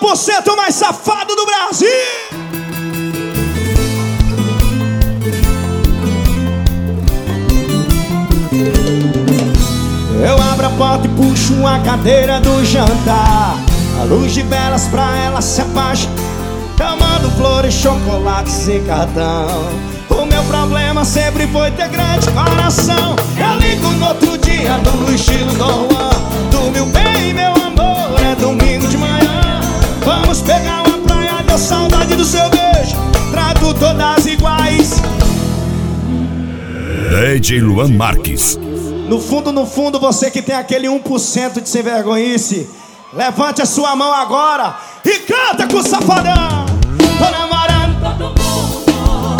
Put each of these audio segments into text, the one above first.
1% mais safado do Brasil. Eu abro a porta e puxo a cadeira do jantar. A luz de velas pra ela se apaixonar. Eu mando flores, chocolates e cartão. O meu problema sempre foi ter grande coração. Eu ligo no outro dia no estilo Dom Juan. Dormiu bem, meu amor, é domingo de manhã. Vamos pegar uma praia, deu saudade do seu beijo. Trato todas iguais. DJ Luan Marques. No fundo, você que tem aquele 1% de sem vergonhice, levante a sua mão agora e canta com o safadão. Tô namorando todo mundo,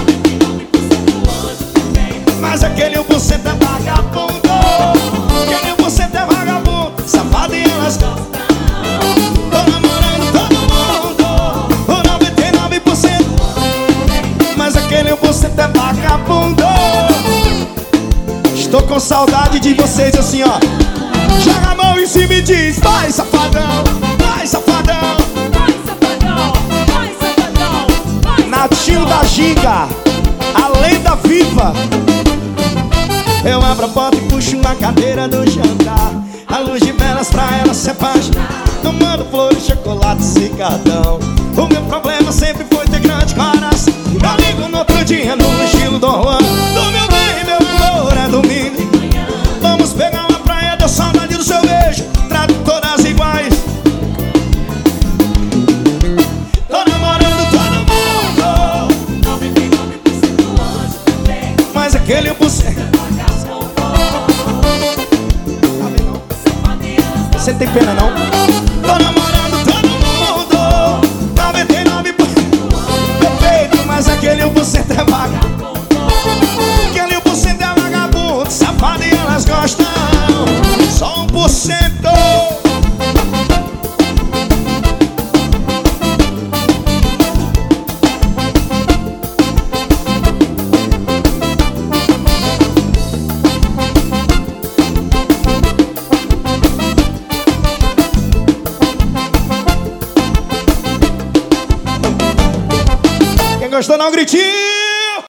mas aquele 1% é vagabundo. Aquele 1% é vagabundo, safado e elas gostam. Tô namorando todo mundo, o 99%, mas aquele 1% é vagabundo. Estou com saudade de vocês assim, ó. Joga a mão em cima e diz: vai, safadão, vai, safadão. Vai, safadão, vai, safadão, vai, Natinho da Giga, a lenda viva. Eu abro a porta e puxo uma cadeira do jantar. A luz de velas pra ela se apaixonar. Eu mando flores, chocolates e cartão. O meu problema sempre foi ter grande coração. Eu ligo no outro dia no estilo Dom Juan. Dormiu bem, meu amor, é domingo. Vamos pegar uma praia, deu saudade do seu beijo. Trato todas iguais. Tô namorando todo mundo, 99% anjo também. mas aquele 1%. Você tem pena não? Tô namorando todo mundo, 99% perfeito, mas aquele 1% é vagabundo. Aquele 1% é vagabundo, safado e elas gostam. Só 1%. Quem gostou, não gritinho.